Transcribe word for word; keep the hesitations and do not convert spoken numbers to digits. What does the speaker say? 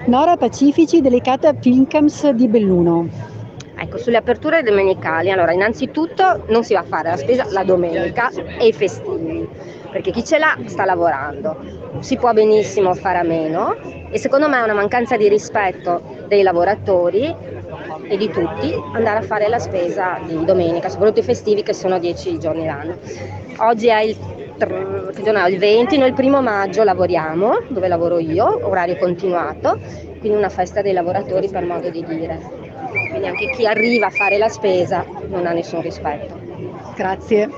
Nora Pacifici, delegata Fincams di Belluno. Ecco, sulle aperture domenicali, allora innanzitutto non si va a fare la spesa la domenica e i festivi, perché chi ce l'ha sta lavorando, si può benissimo fare a meno e secondo me è una mancanza di rispetto dei lavoratori e di tutti andare a fare la spesa di domenica, soprattutto i festivi che sono dieci giorni l'anno. Oggi è il, che giorno è? Il venti, noi il primo maggio lavoriamo, dove lavoro io, orario continuato, quindi una festa dei lavoratori per modo di dire. Quindi anche chi arriva a fare la spesa non ha nessun rispetto. Grazie.